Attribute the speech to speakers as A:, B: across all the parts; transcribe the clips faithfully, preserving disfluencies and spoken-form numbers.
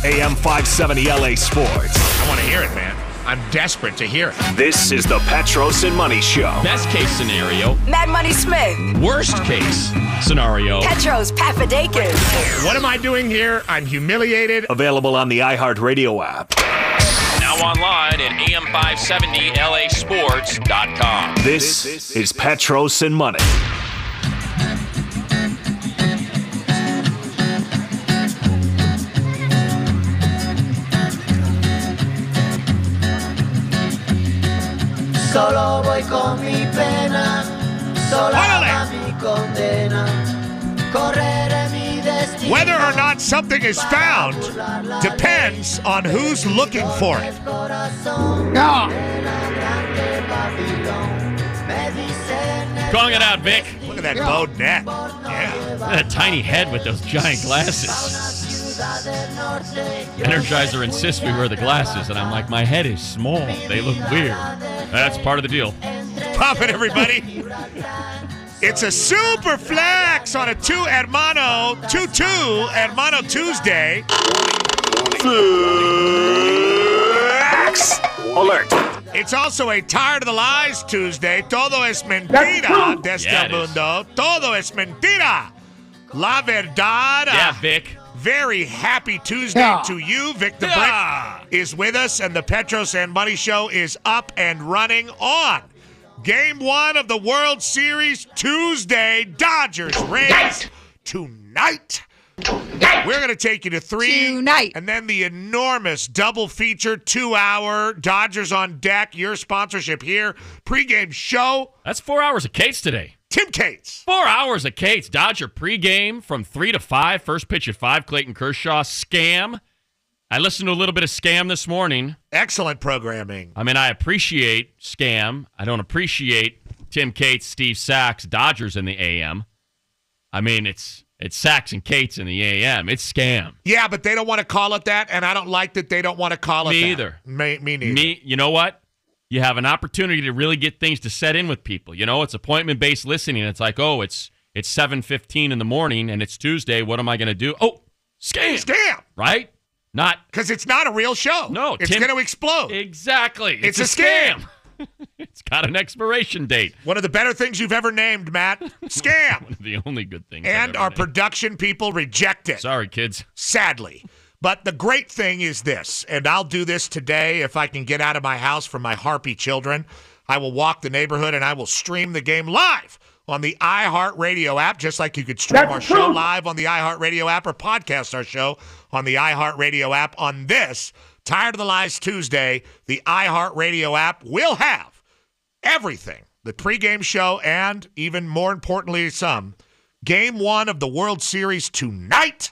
A: A M five seventy L A Sports.
B: I want to hear it, man. I'm desperate to hear it.
A: This is the Petros and Money Show.
C: Best case scenario.
D: Mad Money Smith.
C: Worst case scenario.
D: Petros Papadakis.
B: What am I doing here? I'm humiliated.
A: Available on the iHeartRadio app.
C: Now online at A M five seventy L A sports dot com.
A: This is Petros and Money.
E: Solo voy con mi pena, sola va mi condena. Correré mi destino.
B: Whether or not something is found depends on who's looking for it.
C: No. Calling it out, Vic.
B: Look at that bowed neck. Yeah.
C: That tiny head with those giant glasses. Energizer insists we wear the glasses, and I'm like, my head is small. They look weird. That's part of the deal.
B: Pop it, everybody. It's a super flex on a two Hermano, two two Hermano Tuesday.
A: Flex alert.
B: It's also a Tired of the Lies Tuesday. Todo es mentira de este
C: Yeah, it is.
B: mundo. Todo es mentira. La verdad.
C: Yeah, Vic.
B: Very happy Tuesday
C: Yeah.
B: to you. Vic the
C: Yeah.
B: Brick is with us, and the Petros and Money Show is up and running on. Game one of the World Series Tuesday. Dodgers Rays tonight. We're going to take you to three.
F: Tonight.
B: And then the enormous double feature, two-hour Dodgers on deck. Your sponsorship here. Pre-game show.
C: That's four hours of Cates today.
B: Tim Cates.
C: Four hours of Cates. Dodger pregame from three to five. First pitch at five. Clayton Kershaw. Scam. I listened to a little bit of Scam this morning.
B: Excellent programming.
C: I mean, I appreciate Scam. I don't appreciate Tim Cates, Steve Sachs, Dodgers in the A M. I mean, it's it's Sachs and Cates in the A M. It's Scam.
B: Yeah, but they don't want to call it that, and I don't like that they don't want to call it
C: Me
B: that.
C: either.
B: Me, me neither.
C: Me, you know what? You have an opportunity to really get things to set in with people. You know, it's appointment-based listening. It's like, oh, it's it's seven fifteen in the morning, and it's Tuesday. What am I going to do? Oh, Scam.
B: Scam.
C: Right? Not.
B: Because it's not a real show.
C: No.
B: It's
C: Tim-
B: going to explode.
C: Exactly.
B: It's a scam.
C: It's got an expiration date.
B: One of the better things you've ever named, Matt. Scam.
C: One of the only good things. I've
B: And
C: ever
B: our
C: named.
B: production people reject it.
C: Sorry, kids.
B: Sadly. But the great thing is this, and I'll do this today if I can get out of my house from my harpy children. I will walk the neighborhood and I will stream the game live on the iHeartRadio app, just like you could stream
E: That's
B: our
E: true.
B: show live on the iHeartRadio app or podcast our show on the iHeartRadio app. On this Tired of the Lies Tuesday, the iHeartRadio app will have everything, the pregame show, and even more importantly, some game one of the World Series tonight.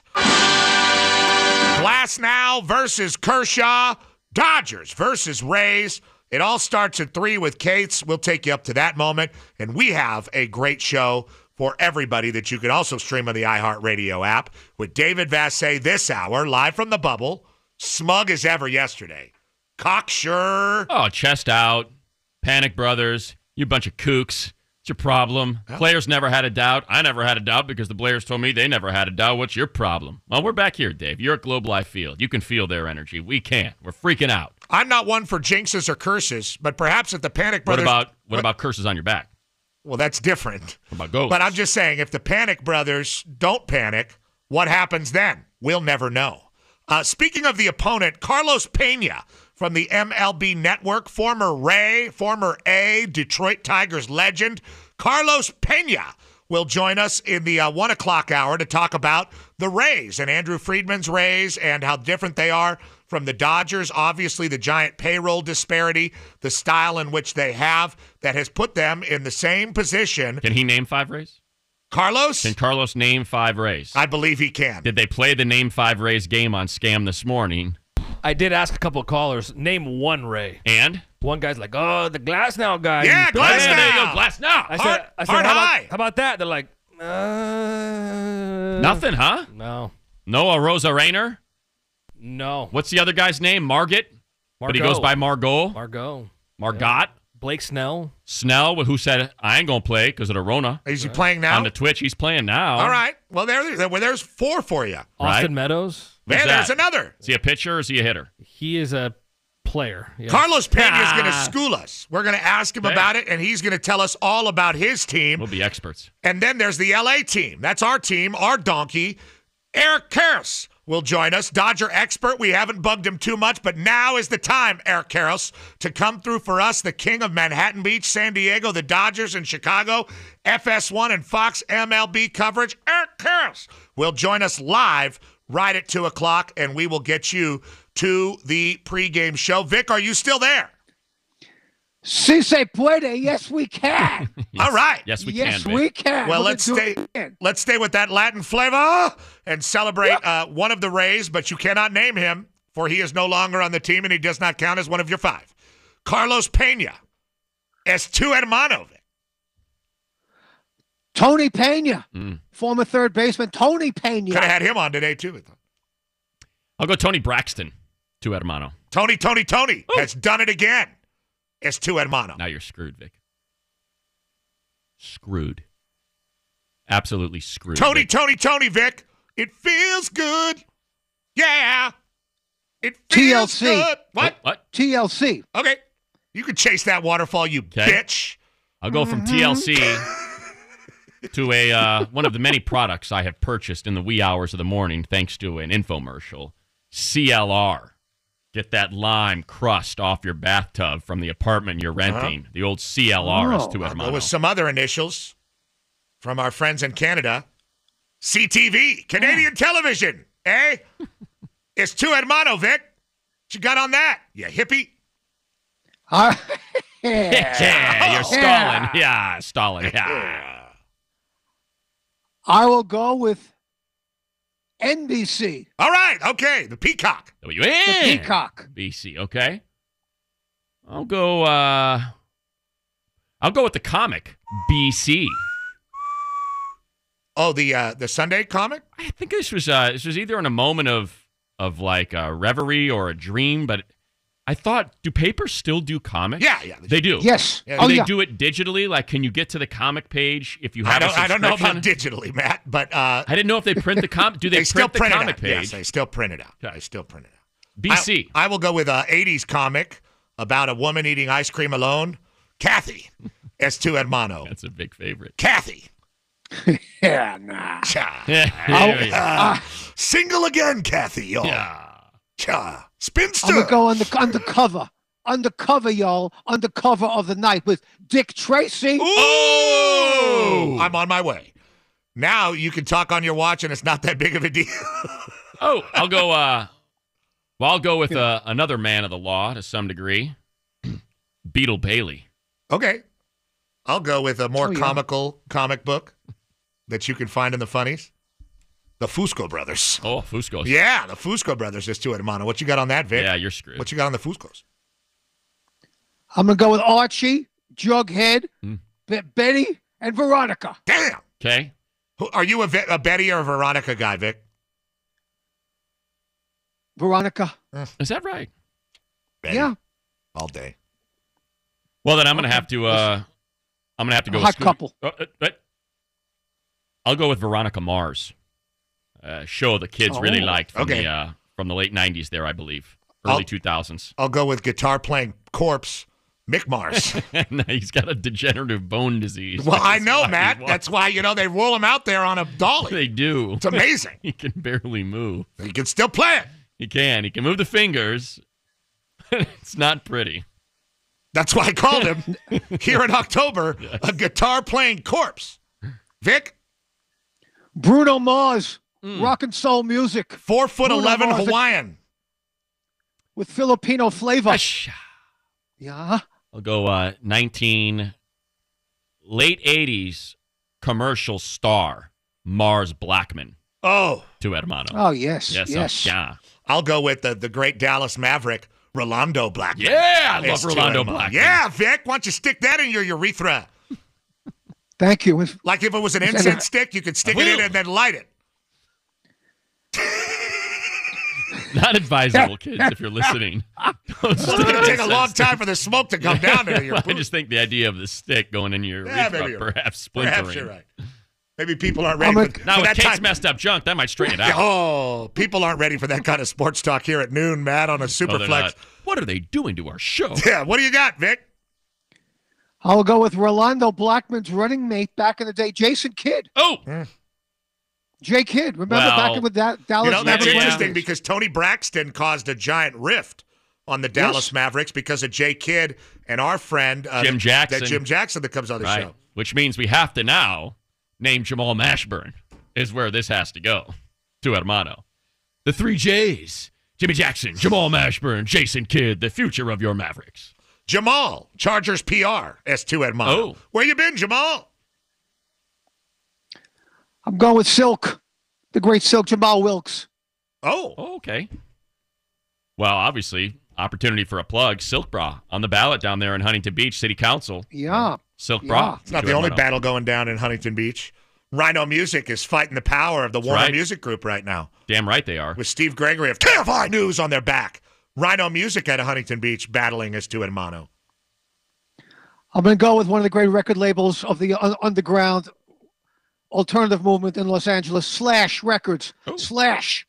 B: Glass now versus Kershaw. Dodgers versus Rays. It all starts at three with Cates. We'll take you up to that moment. And we have a great show for everybody that you can also stream on the iHeartRadio app with David Vassay this hour, live from the bubble. Smug as ever yesterday. Cocksure.
C: Oh, chest out. Panic Brothers. You bunch of kooks. What's your problem?
B: Well-
C: Players never had a doubt. I never had a doubt because the players told me they never had a doubt. What's your problem? Well, we're back here, Dave. You're at Globe Life Field. You can feel their energy. We can't. We're freaking out.
B: I'm not one for jinxes or curses, but perhaps if the Panic
C: What
B: Brothers...
C: about what about curses on your back?
B: Well, that's different.
C: What about ghosts?
B: But I'm just saying, if the Panic Brothers don't panic, what happens then? We'll never know. Uh, speaking of the opponent, Carlos Pena from the M L B Network, former Ray, former A, Detroit Tigers legend, Carlos Pena will join us in the uh, one o'clock hour to talk about the Rays and Andrew Friedman's Rays and how different they are from the Dodgers. Obviously, the giant payroll disparity, the style in which they have that has put them in the same position.
C: Can he name five Rays?
B: Carlos?
C: Can Carlos name five Rays?
B: I believe he can.
C: Did they play the Name Five Rays game on Scam this morning?
G: I did ask a couple of callers, name one Ray.
C: And?
G: One guy's like, oh, the Glass Now guy.
B: Yeah, Glass
C: Yeah, there you
B: Now.
C: go. Glass now.
G: I
B: Hard-
G: said, I said
B: hard
G: how,
B: high.
G: about, how about that? They're like, uh,
C: Nothing, huh?
G: No.
C: Noah Rosa Rayner?
G: No.
C: What's the other guy's name? Margit?
G: Margot.
C: But he goes by Margot.
G: Margot.
C: Margot.
G: Blake Snell.
C: Snell, who said, I ain't going to play because of the Rona.
B: Is he playing now?
C: On the Twitch, he's playing now.
B: All right. Well, there, there, well, there's four for you.
G: Austin
C: Right.
G: Meadows.
B: Man,
C: Who's
B: there's
C: that?
B: another.
C: Is he a pitcher or is he a hitter?
G: He is a player. Yes.
B: Carlos Pena is going to
C: Ah.
B: school us. We're going to ask him
C: Okay.
B: about it, and he's going to tell us all about his team.
C: We'll be experts.
B: And then there's the L A team. That's our team, our donkey. Eric Karros will join us, Dodger expert. We haven't bugged him too much, but now is the time, Eric Karros, to come through for us, the king of Manhattan Beach, San Diego, the Dodgers in Chicago, F S one and Fox M L B coverage. Eric Karros will join us live right at two o'clock, and we will get you to the pregame show. Vic, are you still there?
F: Si se puede, yes we can.
B: All right.
C: Yes, we
F: yes
C: can.
F: we
C: Vic.
F: can.
B: Well,
F: We're
B: let's
F: gonna do
B: stay.
F: it again.
B: Let's stay with that Latin flavor and celebrate uh, one of the Rays, but you cannot name him, for he is no longer on the team and he does not count as one of your five. Carlos Pena, es tu hermano.
F: Tony Pena,
C: Mm.
F: former third baseman. Tony Pena.
B: Could have had him on today too.
C: I'll go Tony Braxton, tu hermano.
B: Tony, Tony, Tony has done it again. Es tu hermano.
C: Now you're screwed, Vic. Screwed. Absolutely screwed.
B: Tony,
C: Vic.
B: Tony, Tony, Vic. It feels good. Yeah. It feels
F: T L C.
B: good. What?
C: Oh, what?
F: T L C.
B: Okay. You can chase that waterfall, you
C: Okay.
B: bitch.
C: I'll go from T L C to a uh, one of the many products I have purchased in the wee hours of the morning thanks to an infomercial. C L R. Get that lime crust off your bathtub from the apartment you're renting.
B: Uh-huh.
C: The old C L R is
F: Oh,
C: tu
B: There
C: hermano.
B: was some other initials from our friends in Canada. C T V, Canadian television, eh? It's tu hermano, Vic. What you got on that, you hippie?
F: Uh, yeah.
C: Yeah, you're
F: Yeah.
C: stalling. Yeah, stalling. Yeah.
F: I will go with N B C.
B: All right, okay, the Peacock.
C: W
F: The
C: N.
F: Peacock.
C: B C, okay. I'll go uh I'll go with the comic B C.
B: Oh, the uh, the Sunday comic?
C: I think this was uh this was either in a moment of of like a reverie or a dream, but I thought, do papers still do comics?
B: Yeah, yeah.
C: They do.
F: Yes.
B: Yeah,
C: Do
F: oh,
C: they
F: yeah.
C: do it digitally? Like, can you get to the comic page if you have
B: I don't
C: a
B: I don't know about
C: subscription?
B: digitally, Matt, but uh,
C: I didn't know if they print the comic. Do they,
B: they still
C: print the
B: print it
C: comic
B: out.
C: page?
B: Yes, they still print it out.
C: Okay.
B: They still print it out.
C: B C.
B: I, I will go with a eighties comic about a woman eating ice cream alone. Kathy, es tu hermano.
C: That's a big favorite.
B: Kathy.
F: Yeah, nah.
B: Cha.
C: Yeah.
F: I'll-
B: Ah, single again, Kathy, y'all.
C: Yeah.
B: Cha. Spinster.
F: I'm going to go on the undercover. Undercover, y'all. Undercover of the night with Dick Tracy.
B: Ooh! I'm on my way. Now you can talk on your watch, and it's not that big of a deal.
C: Oh, I'll go. Uh, well, I'll go with uh, another man of the law to some degree, Beetle Bailey.
B: Okay. I'll go with a more
F: Oh, yeah.
B: comical comic book that you can find in the funnies. The Fusco Brothers.
C: Oh, Fusco.
B: Yeah, the Fusco Brothers is tu hermano. What you got on that, Vic?
C: Yeah, you're screwed.
B: What you got on the Fuscos?
F: I'm going to go with Archie, Jughead,
C: Hmm.
F: Be- Betty, and Veronica.
B: Damn.
C: Okay.
B: Who, are you a, Ve- a Betty or a Veronica guy, Vic?
F: Veronica.
C: Is that right?
B: Betty.
F: Yeah.
B: All day.
C: Well, then I'm gonna have to. Uh, I'm gonna have to go.
F: A
C: with
F: hot
C: Scooter-
F: couple.
C: Uh, uh, uh, I'll go with Veronica Mars. Uh, show the kids really
F: Oh,
C: liked from
B: okay.
C: the uh, from the late nineties. There, I believe, early
B: I'll-
C: two thousands.
B: I'll go with guitar playing corpse, Mick Mars.
C: He's got a degenerative bone disease.
B: Well, I
C: That's
B: know,
C: why
B: Matt.
C: he
B: That's why, you know, they roll him out there on a dolly.
C: they do.
B: It's amazing.
C: He can barely move.
B: He can still play it.
C: He can. He can move the fingers. It's not pretty.
B: That's why I called him here in October a guitar playing corpse. Vic,
F: Bruno Mars,
C: Mm.
F: rock and soul music
B: four foot
F: Bruno
B: eleven
F: Mars.
B: Hawaiian.
F: with Filipino flavor.
C: Ash.
F: Yeah.
C: I'll go uh, nineteen late eighties commercial star Mars Blackman
B: Oh,
C: to Hermano.
F: Oh, yes.
C: yes,
F: Yes.
C: uh, yeah,
B: I'll go with the, the great Dallas Maverick, Rolando Blackman.
C: yeah. I love
B: It's
C: Rolando
B: too-
C: Blackman.
B: Yeah, Vic, why don't you stick that in your urethra?
F: Thank you. If-
B: Like if it was an incense stick, you could stick it in and then light it.
C: Not advisable, kids, if you're listening. Don't stick
B: It's going to
C: it
B: take a
C: in
B: long
C: sense.
B: time for the smoke to come down into your
C: I
B: poop.
C: just think the idea of the stick going in your
B: Yeah,
C: urethra,
B: maybe you're right.
C: perhaps splintering.
B: Perhaps you're right. Maybe people aren't ready
F: I'm a-
B: for,
C: Now
B: for
C: with
B: that
C: Kate's
B: time.
C: messed up junk, that might straighten it out.
B: Oh, people aren't ready for that kind of sports talk here at noon, Matt, on a
C: No, they're
B: Superflex.
C: not. What are they doing to our show?
B: Yeah, what do you got, Vic?
F: I'll go with Rolando Blackman's running mate back in the day, Jason Kidd.
C: Oh,
F: Jay Kidd. Remember
C: Well,
F: back in with that Dallas
B: You know, that's
F: Mavericks?
B: interesting because Tony Braxton caused a giant rift on the Dallas
F: Yes.
B: Mavericks because of Jay Kidd and our friend uh,
C: Jim
B: that-
C: Jackson.
B: That Jim Jackson that comes on the
C: right.
B: show.
C: Which means we have to now name Jamal Mashburn is where this has to go. To Hermano. The three J's. Jimmy Jackson, Jamal Mashburn, Jason Kidd, the future of your Mavericks.
B: Jamal, Chargers P R, S two Hermano.
C: Oh.
B: Where you been, Jamal?
F: I'm going with Silk, the great Silk Jamal Wilkes.
B: Oh.
C: Oh, okay. Well, obviously, opportunity for a plug. Silk Bra on the ballot down there in Huntington Beach City Council.
F: Yeah.
C: Silk
F: Yeah.
C: Bra.
B: It's not
C: to
B: the only
C: Hermano.
B: battle going down in Huntington Beach. Rhino Music is fighting the power of the Warner
C: right.
B: Music Group right now
C: Damn right they are.
B: with Steve Gregory of K F I News on their back. Rhino Music at Huntington Beach battling as two Hermano.
F: I'm going to go with one of the great record labels of the un- underground alternative movement in Los Angeles, Slash Records.
C: Oh.
F: Slash.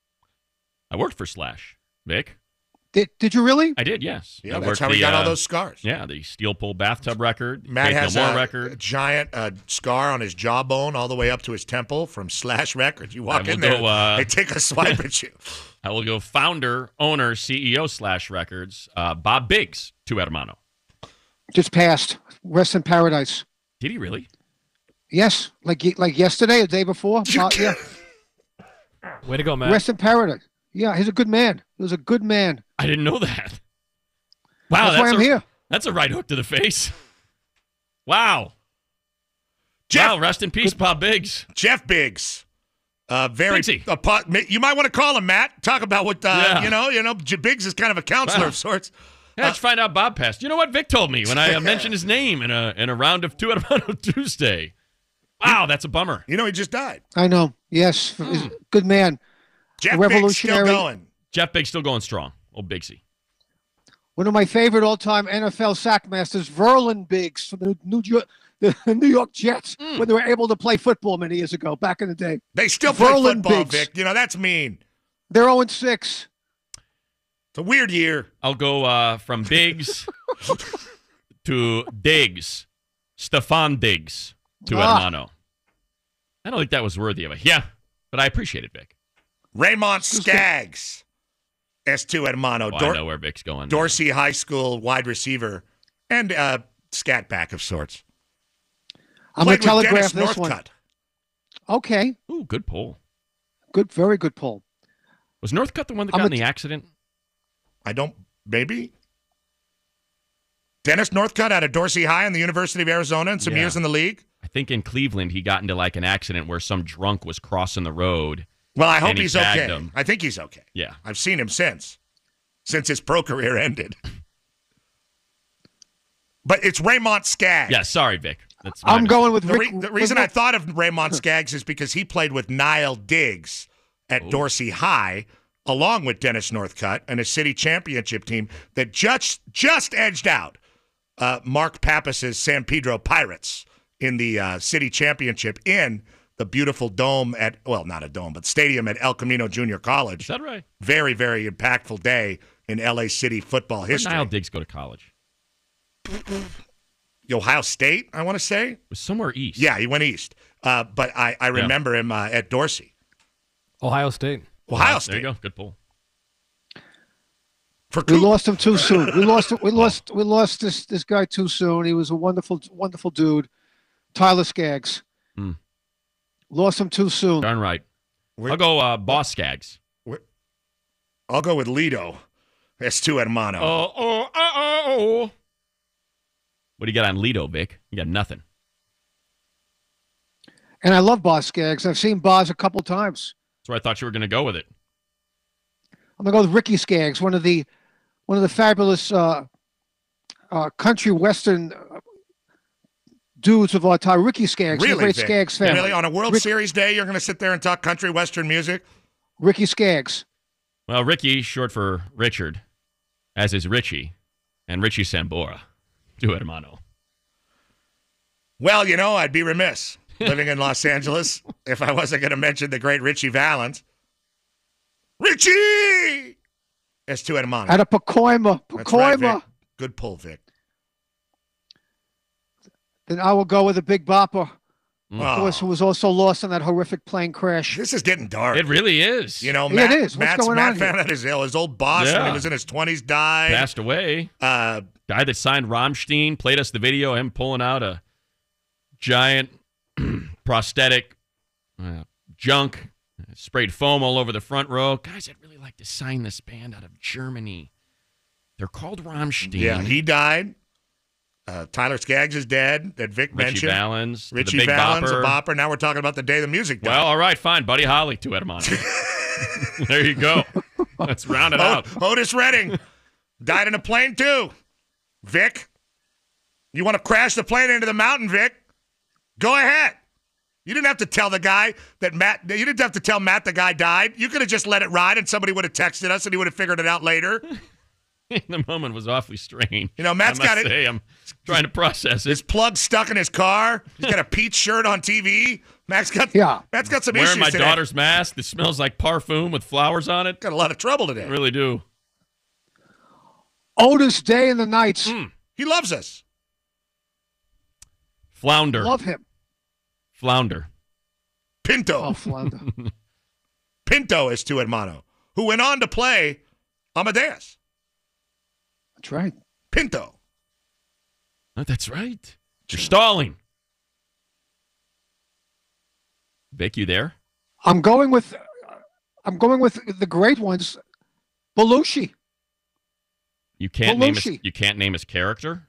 C: I worked for Slash. Vic?
F: Did, did you really?
C: I did, yes.
B: Yeah,
C: I
B: that's
C: worked
B: how he
C: the,
B: got all
C: uh,
B: those scars.
C: Yeah, the Steel Pole Bathtub record,
B: Matt
C: Faith
B: has
C: No More
B: a,
C: record.
B: giant uh, scar on his jawbone all the way up to his temple from Slash Records. You walk
C: I
B: in
C: will
B: there,
C: go, uh,
B: they take a swipe at you.
C: I will go founder, owner, C E O Slash Records, uh, Bob Biggs, to Hermano.
F: Just passed. Rest in paradise.
C: Did he really?
F: Yes, like ye- like yesterday, the day before. Uh, yeah,
G: Way to go, Matt.
F: rest in paradise. Yeah, he's a good man. He was a good man.
C: I didn't know that. Wow,
F: That's why I'm
C: a,
F: here.
C: That's a right hook to the face. Wow.
B: Jeff,
C: Wow, rest in peace, Bob Biggs.
B: Jeff Biggs. Uh, very.
C: Biggsy.
B: Uh, po- you might want to call him, Matt. Talk about what uh,
C: Yeah.
B: you know. You know, J- Biggs is kind of a counselor
C: Wow.
B: of sorts.
C: Yeah, let's find out Bob passed. You know what Vic told me when I uh, mentioned his name in a in a round of two Hermano Tuesday. Wow, that's a bummer.
B: You know, he just died.
F: I know. Yes, he's a good man.
B: Jeff Biggs still
F: Revolutionary.
B: going.
C: Jeff Biggs still going strong. Old Biggsy.
F: One of my favorite all-time N F L sackmasters, Verlin Biggs from the New York, the New York Jets,
B: Hmm.
F: when they were able to play football many years ago, back in the day.
B: They still play
F: Verlin
B: football,
F: Biggs.
B: Vic. You know, that's mean.
F: They're oh and six.
B: It's a weird year.
C: I'll go uh, from Biggs to Diggs. Stefan Diggs to
F: Ah.
C: Hermano. I don't think that was worthy of it. Yeah, but I appreciate it, Vic.
B: Raymond Skaggs, S two Hermano.
C: Oh,
B: Dor-
C: I know where Vic's going.
B: Dorsey High School wide receiver and uh, scat back of sorts.
F: I'm going
B: Played
F: to
B: with
F: telegraph
B: Dennis
F: this one.
B: Northcutt.
F: Okay,
C: Ooh, good pull.
F: good, very good pull.
C: Was Northcutt the one that
F: I'm
C: got in
F: a-
C: the accident?
B: I don't, maybe. Dennis Northcutt out of Dorsey High and the University of Arizona and some
C: Yeah.
B: years in the league.
C: I think in Cleveland he got into like an accident where some drunk was crossing the road.
B: Well, I hope
C: And he
B: he's
C: tagged
B: okay.
C: him.
B: I think he's okay.
C: Yeah.
B: I've seen him since, since his pro career ended. But it's Raymond Skaggs.
C: Yeah, sorry, Vic. That's my
F: I'm
C: mistake.
F: going with
B: The,
F: Rick.
B: re- the reason I thought of Raymond Skaggs is because he played with Niall Diggs at
C: Oh.
B: Dorsey High, along with Dennis Northcutt, and a city championship team that just just edged out uh, Mark Pappas's San Pedro Pirates in the uh, city championship in the beautiful dome at, well, not a dome, but stadium at El Camino Junior
C: Is
B: College.
C: that right?
B: Very, very impactful day in L A City football
C: Where
B: history.
C: Niall Diggs go to college?
B: Ohio State, I want to say.
C: It was somewhere east.
B: Yeah, he went east. Uh, but I, I remember him uh, at Dorsey.
G: Ohio State.
B: Ohio
C: There
B: State.
C: you go. Good pull.
B: For
F: We
B: Coop.
F: lost him too soon. We lost. We lost. We lost this this guy too soon. He was a wonderful, wonderful dude, Tyler Skaggs.
C: Hmm.
F: Lost him too soon.
C: Darn right.
B: We're-
C: I'll go uh, Boss Skaggs.
B: I'll go with Lido. S two Hermano.
C: Oh, oh, oh, oh, oh. What do you got on Lido, Vic? You got nothing.
F: And I love Boz Skaggs. I've seen Boz a couple times.
C: That's where I thought you were going to go with it.
F: I'm gonna go with Ricky Skaggs, one of the one of the fabulous uh, uh, country western uh, dudes of our time. Ricky Skaggs, from the
B: Really,
F: great
B: Vic?
F: Skaggs family.
B: Really? On a World
F: Rick-
B: Series day, you're going to sit there and talk country western music?
F: Ricky Skaggs.
C: Well, Ricky, short for Richard, as is Richie, and Richie Sambora. To Hermano.
B: Well, you know, I'd be remiss living in Los Angeles if I wasn't going to mention the great Richie Valens. Richie! That's two Edamano.
F: At a Pacoima.
B: That's right,
F: Pacoima.
B: Vic. Good pull, Vic.
F: Then I will go with a Big Bopper,
B: Oh,
F: of course, who was also lost in that horrific plane crash.
B: this is getting dark.
C: It really is.
B: You know,
F: Yeah,
B: Matt,
F: it is. What's
B: Matt's,
F: going
B: Matt
F: on
B: found
F: here?
B: out his, his old boss when
C: Yeah.
B: he was in his twenties died.
C: Passed away.
B: Uh,
C: Guy that signed Rammstein played us the video, him pulling out a giant prosthetic uh, junk, sprayed foam all over the front row. Guys, I'd really like to sign this band out of Germany. They're called Rammstein.
B: yeah, he died. Uh, Tyler Skaggs is dead, that Vic
C: Richie
B: mentioned.
C: Valens.
B: Richie
C: the Big
B: Valens,
C: Bopper.
B: a bopper. Now we're talking about the day the music died.
C: Well, all right, fine. Buddy Holly, two Edamano. There you go. Let's round it out.
B: Ot- Otis Redding died in a plane too. Vic, you want to crash the plane into the mountain, Vic? Go ahead. You didn't have to tell the guy that Matt, you didn't have to tell Matt the guy died. You could have just let it ride and somebody would have texted us and he would have figured it out later.
C: The moment was awfully strange.
B: You know, Matt's
C: I must
B: got it-
C: say, I'm trying to process
B: His
C: it.
B: plug stuck in his car. He's got a Peach shirt on T V. Matt's got,
F: Yeah.
B: Matt's got some
C: Wearing
B: issues
C: my
B: today.
C: daughter's mask that smells like parfum with flowers on it.
B: Got a lot of trouble today.
C: I really do.
F: Otis Day and the Knights.
C: Mm.
B: He loves us.
C: Flounder.
F: Love him.
C: Flounder.
B: Pinto.
F: Oh, Flounder.
B: Pinto is to Hermano, who went on to play Amadeus.
F: That's right.
B: Pinto.
C: Oh, that's right. You're stalling. Vic, you there?
F: I'm going with I'm going with the great ones. Belushi.
C: You can't name his,
F: Belushi.
C: you can't name his character?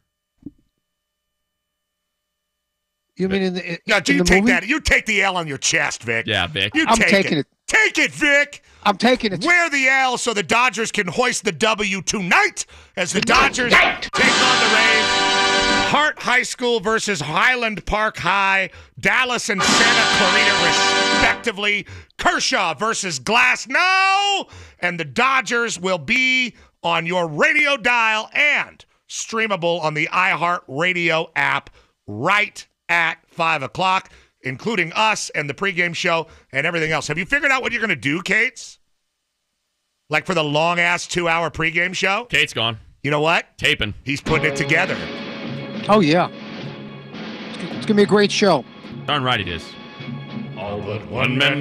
F: You mean in the in,
B: No,
F: in
B: you
F: the
B: take
F: movie?
B: that. You take the L on your chest, Vic.
C: Yeah, Vic.
B: You
F: I'm
B: take
F: taking it.
B: Take it, Vic.
F: I'm taking it.
B: Wear the L so the Dodgers can hoist the W tonight as the Dodgers take on the Rays. Hart High School versus Highland Park High, Dallas and Santa Clarita respectively. Kershaw versus Glass now, and the Dodgers will be on your radio dial and streamable on the iHeart Radio app right at five o'clock, including us and the pregame show and everything else. Have you figured out what you're going to do, Kates? Like for the long-ass two-hour pregame show?
C: Kate's gone.
B: You know what?
C: Taping.
B: He's putting it together.
F: Oh yeah. It's, it's gonna be a great show.
C: Darn right it is. All but one man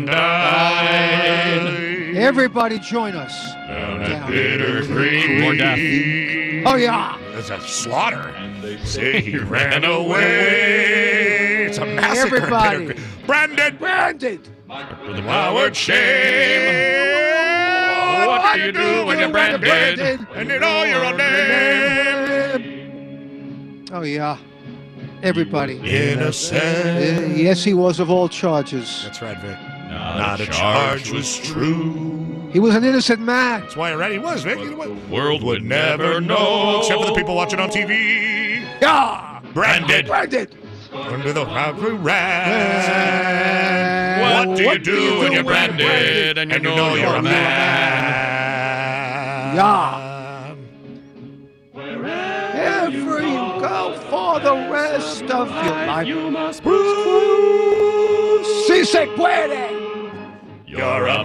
C: died.
F: Everybody join us.
C: Down
F: at
C: at Bitter Creek. More death.
F: Oh yeah.
B: There's a slaughter. They say he ran away. It's a massacre.
F: Everybody.
B: Bitter Creek. Brandon.
F: Brandon.
C: With a Howard shame. What do you do when you're branded?
B: And you know you're a name.
F: Oh yeah. Everybody.
B: Innocent.
F: Uh, yes, he was of all charges.
B: That's right, Vic.
C: Not,
B: a charge was
C: true.
F: He was an innocent man.
B: That's why I read he was, Vic. You know what?
C: World would never know.
B: Except for the people watching on T V.
F: Yeah.
B: Branded.
F: Branded.
B: Under the Howard rat.
C: What do you
F: What
C: do when you're branded and you know you're a man?
F: Yeah. Wherever you go for the rest of your life,
C: You must
F: si se puede.
C: You're a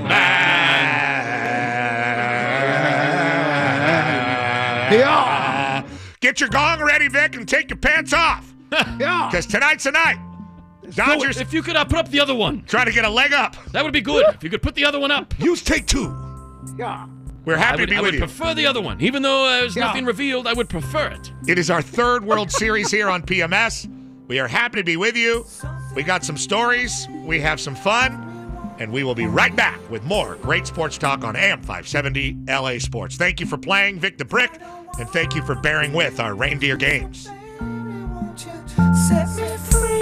C: man.
F: Yeah.
B: Get your gong ready, Vic, and take your pants off.
F: Yeah.
B: Because tonight's the night. Dodgers
C: If you could uh, put up the other one,
B: trying to get a leg up.
C: that would be good. If you could put the other one up.
B: Use take two.
F: Yeah.
B: We're
C: I
B: happy
C: would,
B: to be
C: I
B: with
C: would
B: you.
C: prefer the other one. Even though uh, there's
F: Yeah.
C: nothing revealed, I would prefer it.
B: It is our third World Series here on P M S. We are happy to be with you. We got some stories. We have some fun. And we will be right back with more great sports talk on A M five seventy L A Sports. Thank you for playing Vic the Brick, and thank you for bearing with our reindeer games.
E: Set me free.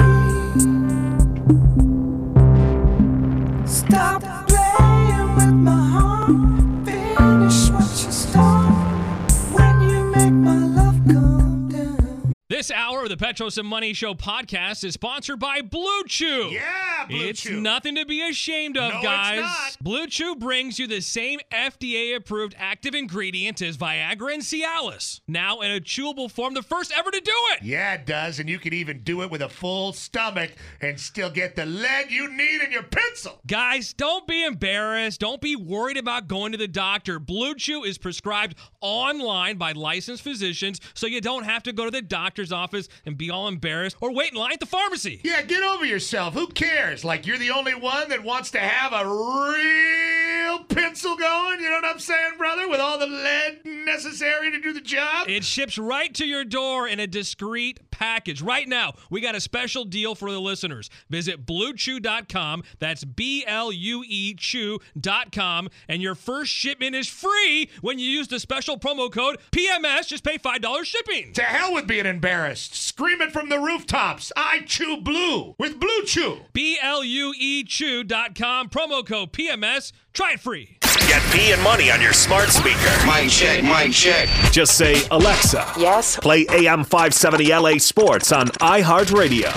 E: Stop playing with my heart. Finish what you start. When you make my love come down.
C: This
H: This hour of the Petros and Money Show podcast is sponsored by Blue Chew.
B: Yeah, Blue
H: it's
B: Chew.
H: nothing to be ashamed of,
B: No, it's
H: guys.
B: not.
H: Blue Chew brings you the same F D A-approved active ingredient as Viagra and Cialis. Now in a chewable form, the first ever to do it.
B: Yeah, it does, and you can even do it with a full stomach and still get the lead you need in your pencil.
H: Guys, don't be embarrassed. Don't be worried about going to the doctor. Blue Chew is prescribed online by licensed physicians, so you don't have to go to the doctor's office and be all embarrassed or wait in line at the pharmacy.
B: Yeah, get over yourself. Who cares? Like, you're the only one that wants to have a real pencil going, you know what I'm saying, brother? With all the lead necessary to do the job?
H: It ships right to your door in a discreet package. Right now, we got a special deal for the listeners. Visit blue chew dot com. That's B L U E chew dot com. And your first shipment is free when you use the special promo code P M S. Just pay five dollars shipping.
B: To hell with being embarrassed. Scream it from the rooftops. I chew blue with Blue Chew.
H: B L U E chew dot com. Promo code P M S. Try it free.
A: Get P and Money on your smart speaker.
I: Mic check, mic check.
A: Just say, Alexa,
D: Yes.
A: play A M five seventy L A Sports on iHeartRadio.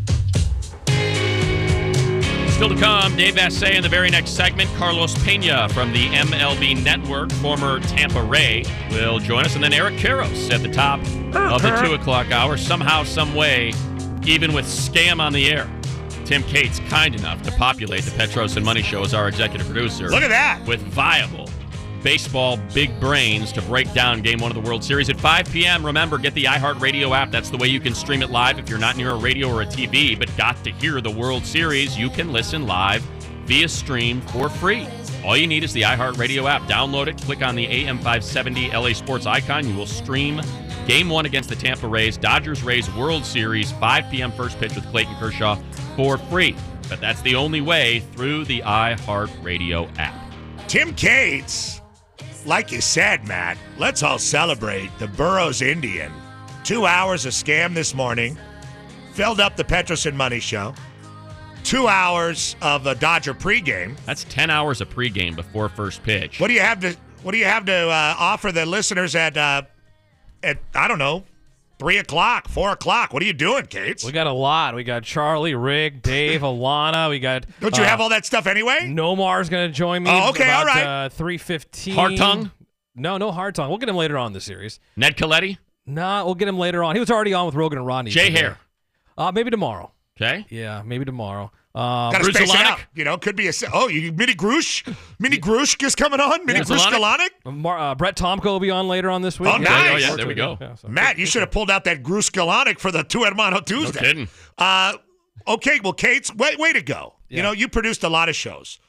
C: Still to come, Dave Vassay in the very next segment. Carlos Pena from the M L B Network, former Tampa Ray, will join us. And then Eric Karros at the top of the two o'clock hour. Somehow, some way, even with Scam on the air, Tim Cates kind enough to populate the Petros and Money Show as our executive producer.
B: Look at that.
C: With viable baseball big brains to break down Game one of the World Series at five p.m. Remember, get the iHeartRadio app. That's the way you can stream it live if you're not near a radio or a T V, but got to hear the World Series. You can listen live via stream for free. All you need is the iHeartRadio app. Download it, click on the A M five seventy L A Sports icon. You will stream Game one against the Tampa Rays, Dodgers-Rays World Series, five p.m. first pitch with Clayton Kershaw for free. But that's the only way, through the iHeartRadio app.
B: Tim Cates, like you said, Matt, let's all celebrate the Burroughs Indian. Two hours of Scam this morning. Filled up the Petros and Money Show. Two hours of a Dodger pregame.
C: That's ten hours of pregame before first pitch.
B: What do you have to What do you have to uh, offer the listeners at uh, at I don't know, three o'clock, four o'clock? What are you doing, Cates?
G: We got a lot. We got Charlie, Rick, Dave, Alana. We got.
B: Don't you
G: uh,
B: have all that stuff anyway?
G: Nomar's going to join me.
B: Oh, okay,
G: about,
B: all right.
G: Uh, three fifteen.
C: Hard tongue?
G: No, no hard tongue. We'll get him later on in the series.
C: Ned Coletti?
G: Nah, we'll get him later on. He was already on with Rogan and Rodney.
C: Jay
G: today.
C: Hare?
G: Uh, maybe tomorrow.
C: Okay.
G: Yeah, maybe tomorrow. Uh,
B: Got to
C: Bruce
B: space it
C: Kalanick?
B: out. You know, could be a oh, you Mini Grush, Mini Grush is coming on. Mini
C: Yeah,
B: Grush
C: Kalanick?
B: Kalanick.
G: Mar- uh, Brett Tomko will be on later on this week.
B: Oh,
G: Yeah,
B: nice.
C: Oh, yeah, there we go.
G: Yeah, so-
B: Matt, you should have pulled out that Grush Kalanick for the two Hermano Tuesday.
C: No kidding.
B: Uh, okay, well, Cates, way, way to go. You
G: Yeah.
B: know, you produced a lot of shows.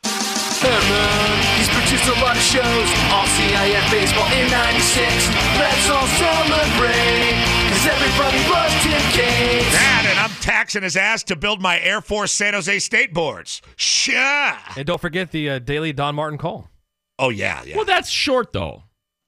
E: He's produced a lot of shows, all C I F baseball in ninety-six. Let's all celebrate, cause everybody loves Tim Cates.
B: That, and I'm taxing his ass to build my Air Force San Jose State boards. Sure.
G: And don't forget the uh, daily Don Martin call.
B: Oh, yeah, yeah.
C: Well, that's short, though.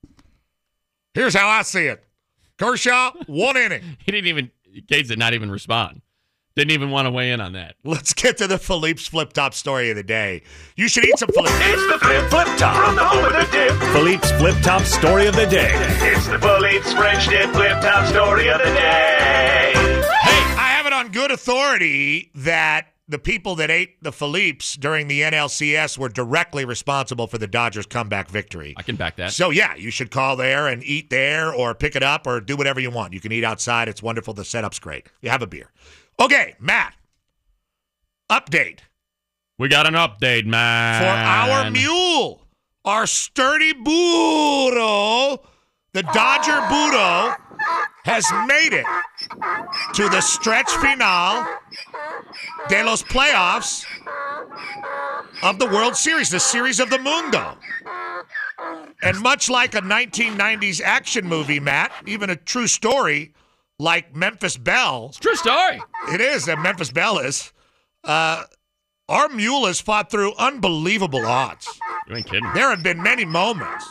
B: Here's how I see it. Kershaw, one inning.
C: He didn't even, Cates did not even respond. Didn't even want to weigh in on that.
B: Let's get to the Philippe's Flip Top story of the day. You should eat some Philippe.
A: It's the Flip Flip Top from the home of the dip. Philippe's Flip Top story of the day. It's the Philippe's French Dip Flip Top story of the day.
B: Hey, I have it on good authority that the people that ate the Philippe's during the N L C S were directly responsible for the Dodgers' comeback victory.
C: I can back that.
B: So, yeah, you should call there and eat there or pick it up or do whatever you want. You can eat outside. It's wonderful. The setup's great. You have a beer. Okay, Matt, update
C: We got an update, man.
B: for our mule, our sturdy burro. The Dodger burro has made it to the stretch finale de los playoffs of the World Series, the Series of the Mundo. And much like a nineteen nineties action movie, Matt, even a true story like Memphis Belle,
C: True story.
B: it is that Memphis Belle is, uh, our mule has fought through unbelievable odds.
C: You ain't kidding.
B: There have been many moments,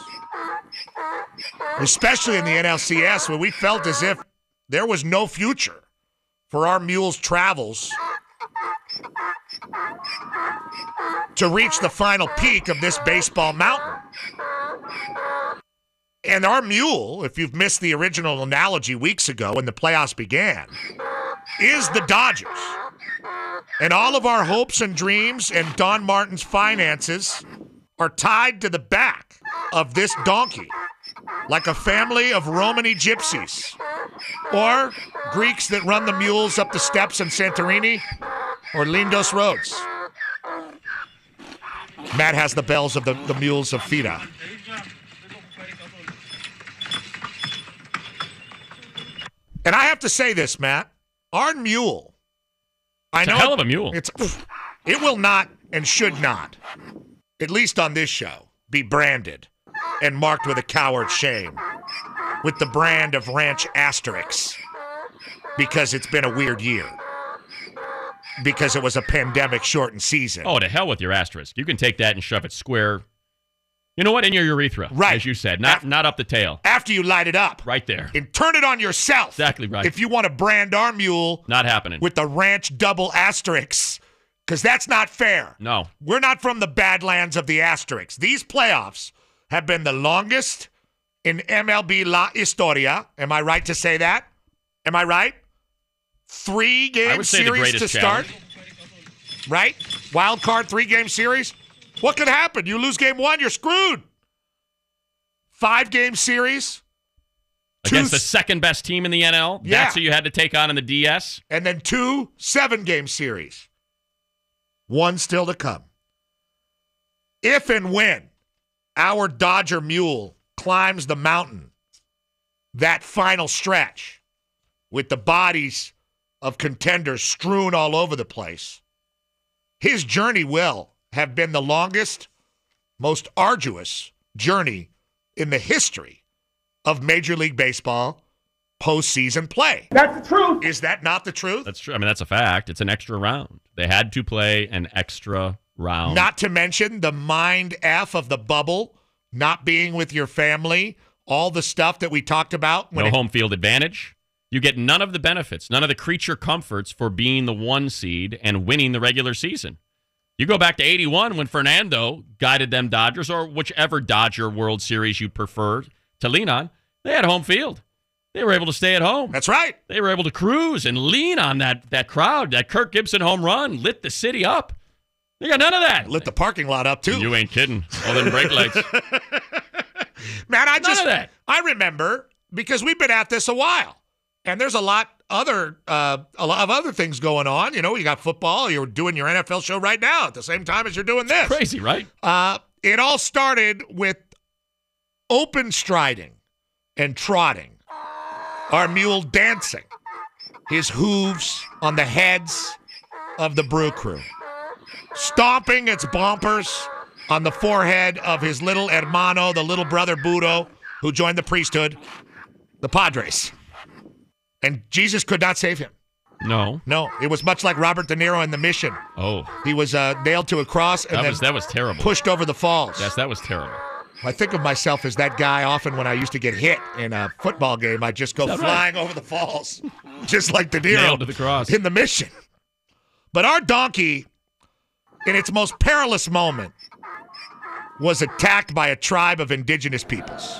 B: especially in the N L C S, where we felt as if there was no future for our mule's travels to reach the final peak of this baseball mountain. And our mule, if you've missed the original analogy weeks ago when the playoffs began, is the Dodgers. And all of our hopes and dreams and Don Martin's finances are tied to the back of this donkey, like a family of Romany gypsies or Greeks that run the mules up the steps in Santorini or Lindos roads. Matt has the bells of the, the mules of Fira. And I have to say this, Matt. Our mule, I
C: It's
B: know
C: a hell of a mule.
B: It's it will not and should not, at least on this show, be branded and marked with a coward shame, with the brand of Ranch Asterix, because it's been a weird year, because it was a pandemic-shortened season.
C: Oh, to hell with your asterisk. You can take that and shove it square. You know what? In your urethra,
B: Right.
C: as you said, not
B: Af-
C: not up the tail,
B: After you light it up,
C: right there.
B: and turn it on yourself.
C: Exactly right.
B: If you want to brand our mule
C: Not happening.
B: with the Ranch double Asterix, because that's not fair.
C: No.
B: We're not from the Badlands of the Asterix. These playoffs have been the longest in M L B La Historia. Am I right to say that? Am I right? Three
C: I
B: game
C: would say the
B: series to
C: greatest
B: start.
C: challenge.
B: Right? Wild card three game series. What could happen? You lose game one, you're screwed. Five game series.
C: Against
B: two-
C: the second best team in the N L.
B: Yeah.
C: That's who you had to take on in the D S.
B: And then two seven-game series. One still to come. If and when our Dodger mule climbs the mountain, that final stretch, with the bodies of contenders strewn all over the place, his journey will have been the longest, most arduous journey in the history of Major League Baseball postseason play. That's the truth. Is that not the truth?
C: That's true. I mean, that's a fact. It's an extra round. They had to play an extra round.
B: Not to mention the mind F of the bubble, not being with your family, all the stuff that we talked about. When
C: no
B: it,
C: home field advantage. You get none of the benefits, none of the creature comforts for being the one seed and winning the regular season. You go back to eighty-one when Fernando guided them Dodgers, or whichever Dodger World Series you prefer to lean on. They had home field. They were able to stay at home.
B: That's right.
C: They were able to cruise and lean on that that crowd. That Kirk Gibson home run lit the city up. They got none of that.
B: Lit the parking lot up, too.
C: You ain't kidding. All them brake lights.
B: Man, I
C: None
B: just,
C: of that.
B: I remember, because we've been at this a while, and there's a lot other, uh, a lot of other things going on. You know, you got football. You're doing your N F L show right now at the same time as you're doing this.
C: Crazy, right?
B: Uh, it all started with open striding and trotting. Our mule dancing his hooves on the heads of the Brew Crew. Stomping its bumpers on the forehead of his little hermano, the little brother Budo, who joined the priesthood, the Padres. And Jesus could not save him.
C: No.
B: No, it was much like Robert De Niro in The Mission.
C: Oh,
B: He was uh, nailed to a cross and
C: that
B: then
C: was that was terrible.
B: pushed over the falls.
C: Yes, that was terrible.
B: I think of myself as that guy often when I used to get hit in a football game. I'd just go
C: Is that
B: flying over the falls, just like De Niro
C: Nailed to the cross.
B: in The Mission. But our donkey, in its most perilous moment, was attacked by a tribe of indigenous peoples.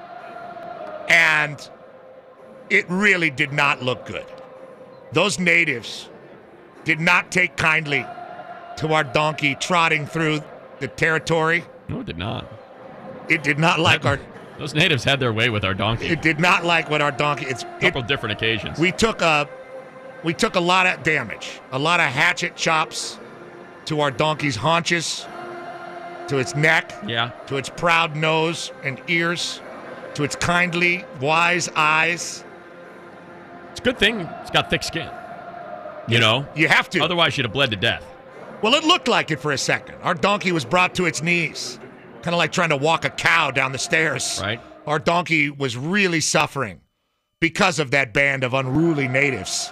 B: And it really did not look good. Those natives did not take kindly to our donkey trotting through the territory.
C: No, it did not.
B: It did not like our...
C: Those natives had their way with our donkey.
B: It did not like what our donkey... It's,
C: a
B: it,
C: couple different occasions.
B: we took a... We took a lot of damage, a lot of hatchet chops to our donkey's haunches, to its neck,
C: yeah.
B: to its proud nose and ears, to its kindly, wise eyes.
C: It's a good thing it's got thick skin. You know?
B: You have to.
C: Otherwise, you'd have bled to death.
B: Well, it looked like it for a second. Our donkey was brought to its knees, kind of like trying to walk a cow down the stairs.
C: Right.
B: Our donkey was really suffering because of that band of unruly natives.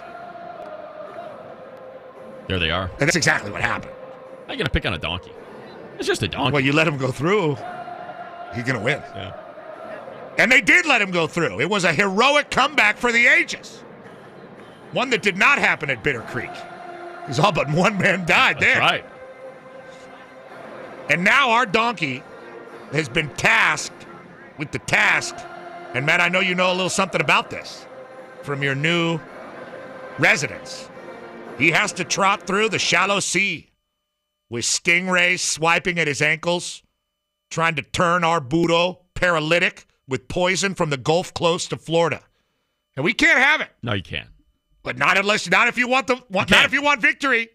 C: There they are.
B: And that's exactly what happened.
C: How are you going to pick on a donkey? It's just a donkey.
B: Well, you let him go through, he's going to win.
C: Yeah.
B: And they did let him go through. It was a heroic comeback for the ages. One that did not happen at Bitter Creek. Because all but one man died
C: That's
B: there.
C: right.
B: And now our donkey has been tasked with the task, and Matt, I know you know a little something about this from your new residence. He has to trot through the shallow sea with stingrays swiping at his ankles, trying to turn Arbudo paralytic with poison from the Gulf coast to Florida. And we can't have it.
C: No, you can't.
B: But not unless, not if you want the, want, not if you want victory.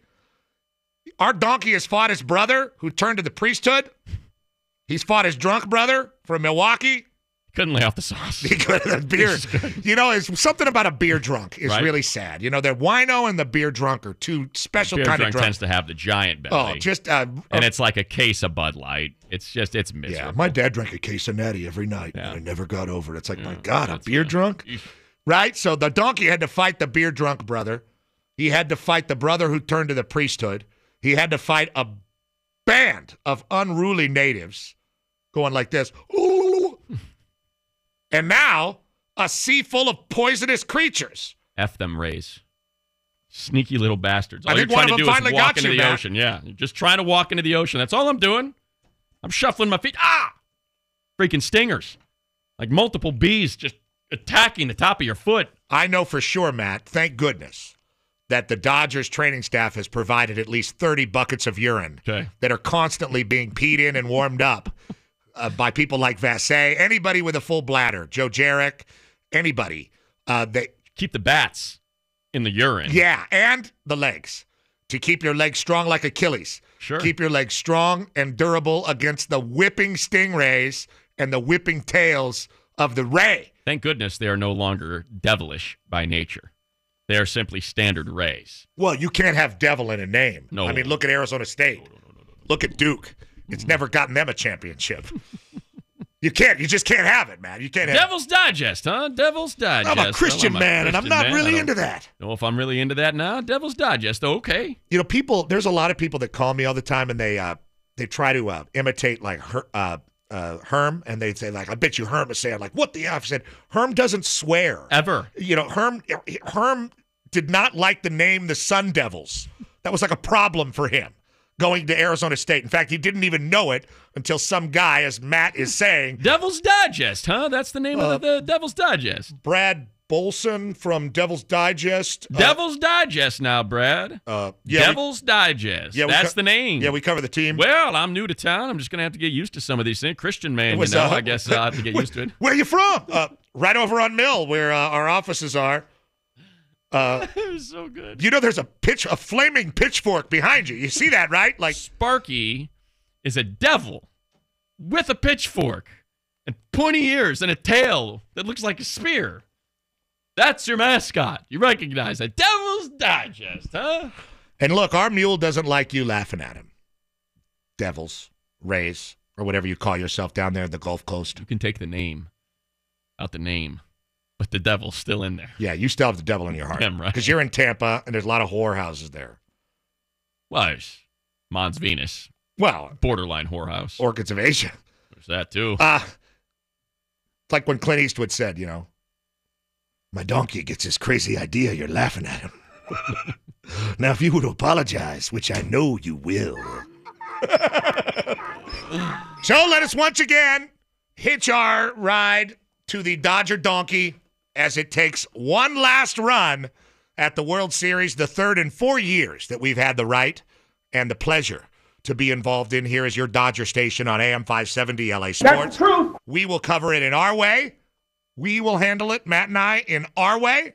B: Our donkey has fought his brother, who turned to the priesthood. He's fought his drunk brother from Milwaukee.
C: Couldn't lay off the sauce.
B: He could have beer. You know, it's something about a beer drunk is
C: Right.
B: really sad. You know, the wino and the beer drunk are two special
C: Beer
B: kind
C: drunk
B: of drunk.
C: tends to have the giant belly.
B: Oh, just uh,
C: and
B: uh,
C: it's like a case of Bud Light. It's just, it's miserable.
B: yeah. My dad drank a case of Natty every night,
C: Yeah.
B: and I never got over it. It's like,
C: Yeah,
B: my God, a
C: that's
B: beer
C: good.
B: drunk, right? So the donkey had to fight the beer drunk brother. He had to fight the brother who turned to the priesthood. He had to fight a band of unruly natives going like this. Ooh. And now a sea full of poisonous creatures.
C: F them rays. Sneaky little bastards.
B: I
C: All you're
B: think one
C: trying
B: of
C: to
B: them
C: do is
B: finally
C: walk
B: got
C: into
B: you,
C: the
B: Matt.
C: ocean. Yeah. You're just trying to walk into the ocean. That's all I'm doing. I'm shuffling my feet. Ah! Freaking stingers. Like multiple bees just attacking the top of your foot.
B: I know for sure, Matt, thank goodness, that the Dodgers training staff has provided at least thirty buckets of urine
C: Okay.
B: that are constantly being peed in and warmed up uh, by people like Vassay, anybody with a full bladder, Joe Jarek, anybody. Uh, they,
C: Keep the bats in the urine.
B: yeah, and the legs to keep your legs strong like Achilles.
C: Sure.
B: Keep your legs strong and durable against the whipping stingrays and the whipping tails of the ray.
C: Thank goodness they are no longer devilish by nature. They are simply standard rays.
B: Well, you can't have devil in a name.
C: No.
B: I mean, look at Arizona State. Look at Duke. It's never gotten them a championship. You can't. You just can't have it, man. You can't have
C: Devil's Digest, huh? Devil's Digest.
B: I'm a Christian
C: Well, I'm a
B: man, and I'm
C: Christian
B: not
C: man. I
B: really
C: don't
B: into that.
C: know if I'm really into that now. Devil's Digest, okay.
B: You know, people, there's a lot of people that call me all the time, and they uh, they try to uh, imitate, like, Her, uh, uh, Herm, and they say, like, I bet you Herm is saying, like, what the F? I said, Herm doesn't swear.
C: Ever.
B: You know, Herm, Herm did not like the name the Sun Devils. That was like a problem for him going to Arizona State. In fact, he didn't even know it until some guy, as Matt is saying,
C: Devil's Digest, huh? That's the name
B: Uh,
C: of the, the Devil's Digest.
B: Brad Bolson from Devil's Digest. uh,
C: Devil's Digest now, Brad.
B: uh, yeah, we-
C: Devil's Digest.
B: yeah, we
C: That's
B: co-
C: the name.
B: yeah, we cover the team.
C: Well, I'm new to town. I'm just going to have to get used to some of these things. Christian man,
B: It
C: you
B: was,
C: know.
B: uh,
C: I guess I'll have to get used to it.
B: Where are you from? Uh, right over on Mill, where uh, our offices are. Uh,
C: It was so good.
B: you know, there's a pitch, a flaming pitchfork behind you. You see that, right? Like,
C: Sparky is a devil with a pitchfork and pointy ears and a tail that looks like a spear. That's your mascot. You recognize that. Devil's Digest, huh?
B: and look, our mule doesn't like you laughing at him. Devils, Rays, or whatever you call yourself down there in the Gulf Coast.
C: You can take the name out the name, but the devil's still in there.
B: Yeah, you still have the devil in your heart.
C: Damn right.
B: Because you're in Tampa, and there's a lot of whorehouses there.
C: Well, there's Mons Venus,
B: Well,
C: borderline whorehouse.
B: orchids of Asia.
C: There's that too.
B: Uh, it's like when Clint Eastwood said, you know, my donkey gets this crazy idea, you're laughing at him. Now, if you were to apologize, which I know you will. So let us once again hitch our ride to the Dodger donkey as it takes one last run at the World Series, the third in four years that we've had the right and the pleasure to be involved in here as your Dodger station on A M five seventy L A Sports. That's the truth. We will cover it in our way. We will handle it, Matt and I, in our way.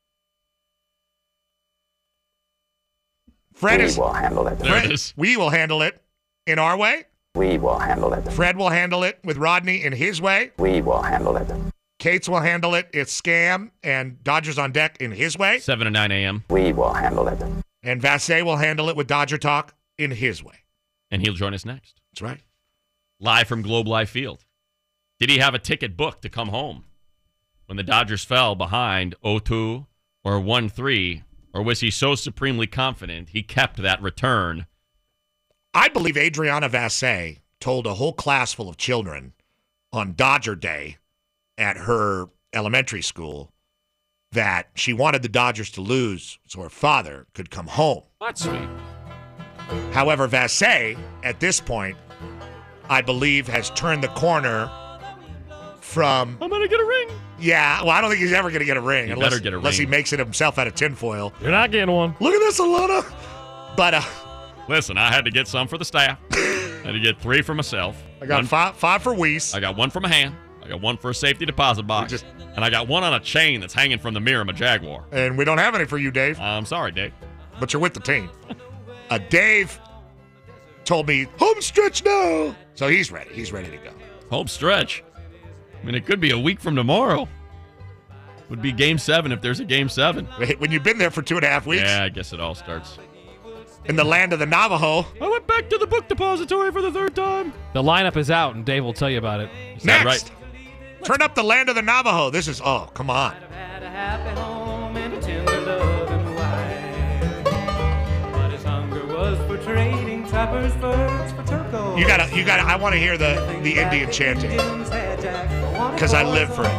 B: Fred
I: We
B: is,
I: will handle it.
C: There it
B: Fred,
C: is.
B: we will handle it in our way.
I: We will handle it.
B: Fred will handle it with Rodney in his way.
I: We will handle it.
B: Cates will handle it. It's Scam and Dodgers on Deck in his way.
C: seven to nine a.m.
I: We will handle it.
B: And Vassay will handle it with Dodger Talk in his way.
C: And he'll join us next.
B: That's right.
C: Live from Globe Life Field. Did he have a ticket booked to come home when the Dodgers fell behind oh two or one three? Or was he so supremely confident he kept that return?
B: I believe Adriana Vassay told a whole class full of children on Dodger Day at her elementary school that she wanted the Dodgers to lose so her father could come home.
C: That's sweet.
B: However, Vassay, at this point, I believe, has turned the corner from.
C: I'm going to get a ring.
B: Yeah, well, I don't think he's ever going to get a ring.
C: He
B: unless,
C: better get a
B: unless
C: ring.
B: he makes it himself out of tinfoil.
G: You're not getting one.
B: Look at this, Alana. But uh,
C: Listen, I had to get some for the staff. I had to get three for myself.
B: I got
C: one,
B: five, five for Weiss.
C: I got one for my hand. I got one for a safety deposit box.
B: Just-
C: and I got one on a chain that's hanging from the mirror of my Jaguar.
B: And we don't have any for you, Dave.
C: I'm sorry, Dave.
B: But you're with the team. Uh, Dave told me, home stretch now. So he's ready. He's ready to go.
C: Home stretch. I mean, it could be a week from tomorrow. Would be game seven if there's a game seven.
B: When you've been there for two and a half weeks.
C: Yeah, I guess it all starts.
B: In the land of the Navajo.
C: I went back to the book depository for the third time.
G: The lineup is out, and Dave will tell you about it.
C: Is that
B: Next.
C: right?
B: Turn up the land of the Navajo. This is, oh, come on.
E: Had a happy home and a tender loving wife. But his hunger was for trading trappers' furs for turquoise.
B: You gotta, you gotta, I want to hear the, the Indian chanting. Because I live for it.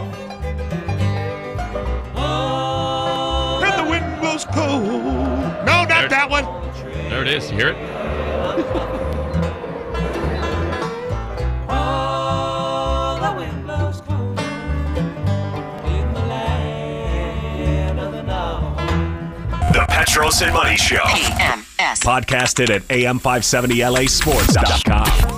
B: And the wind blows cold. No, not
C: There-
B: that one.
C: There it is. You hear it?
E: Oh, the wind blows cold in the land of the Navajo.
A: The Petros and Money Show.
D: A M S.
A: Podcasted at A M five seventy L A sports dot com.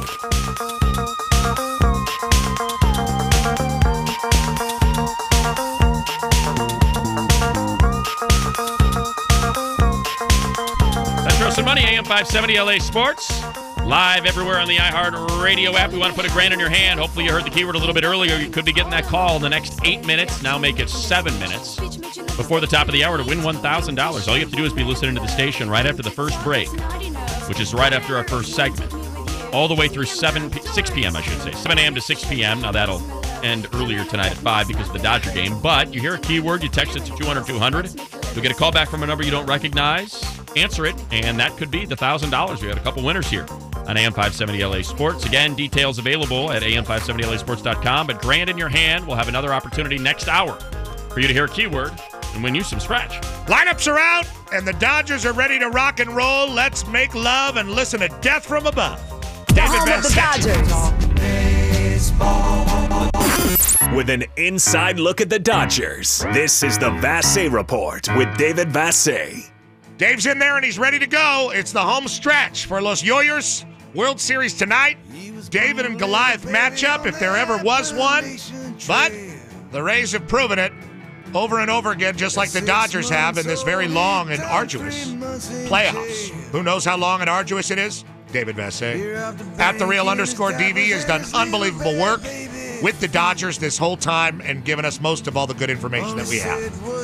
C: Petros and Money, A M five seventy L A Sports. Live everywhere on the iHeart Radio app. We want to put a grand in your hand. Hopefully you heard the keyword a little bit earlier. You could be getting that call in the next eight minutes. Now make it seven minutes before the top of the hour to win one thousand dollars. All you have to do is be listening to the station right after the first break, which is right after our first segment, all the way through seven, six p.m., I should say. seven a.m. to six p.m. Now that'll end earlier tonight at five because of the Dodger game. But you hear a keyword, you text it to two hundred two hundred. You'll get a call back from a number you don't recognize. Answer it, and that could be the one thousand dollars. We got a couple winners here on A M five seventy L A Sports. Again, details available at A M five seventy L A sports dot com. But grand in your hand, we'll have another opportunity next hour for you to hear a keyword and win you some scratch.
B: Lineups are out, and the Dodgers are ready to rock and roll. Let's make love and listen to Death from Above.
D: The home of the Dodgers.
A: With an inside look at the Dodgers, this is the Vassay Report with David Vassay.
B: Dave's in there, and he's ready to go. It's the home stretch for Los Yoyers. World Series tonight. David and Goliath matchup, if there ever was one. But the Rays have proven it over and over again, just like the Dodgers have in this very long and arduous playoffs. Who knows how long and arduous it is? David Vassay. At the real underscore D V has done unbelievable work with the Dodgers this whole time and given us most of all the good information that we have.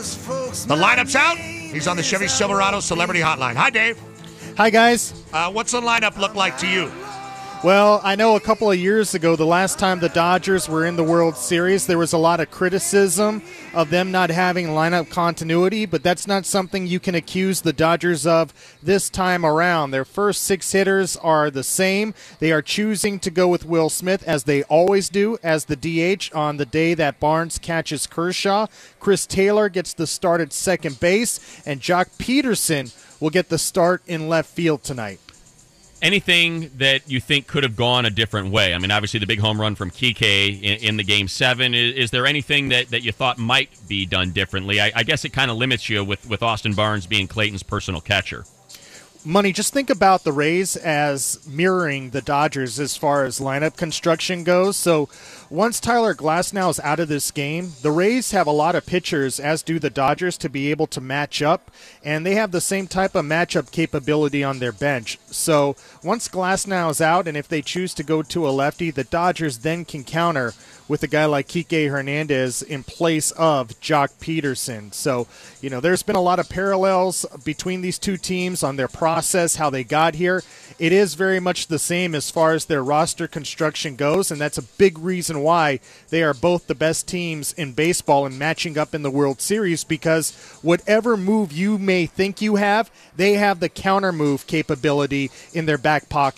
B: The lineup's out. He's on the Chevy Silverado Celebrity Hotline. Hi, Dave.
J: Hi, guys.
B: Uh, what's the lineup look like to you?
J: Well, I know a couple of years ago, the last time the Dodgers were in the World Series, there was a lot of criticism of them not having lineup continuity, but that's not something you can accuse the Dodgers of this time around. Their first six hitters are the same. They are choosing to go with Will Smith, as they always do, as the D H on the day that Barnes catches Kershaw. Chris Taylor gets the start at second base, and Jock Peterson will get the start in left field tonight.
C: Anything that you think could have gone a different way? I mean, obviously the big home run from Kike in, in the game seven. Is, is there anything that, that you thought might be done differently? I, I guess it kind of limits you with, with Austin Barnes being Clayton's personal catcher.
J: Money, just think about the Rays as mirroring the Dodgers as far as lineup construction goes. So once Tyler Glasnow is out of this game, the Rays have a lot of pitchers, as do the Dodgers, to be able to match up, and they have the same type of matchup capability on their bench. So once Glasnow is out, and if they choose to go to a lefty, the Dodgers then can counter with a guy like Kike Hernandez in place of Jock Peterson. So, you know, there's been a lot of parallels between these two teams on their process, how they got here. It is very much the same as far as their roster construction goes, and that's a big reason why they are both the best teams in baseball and matching up in the World Series, because whatever move you may think you have, they have the counter move capability in their back pocket.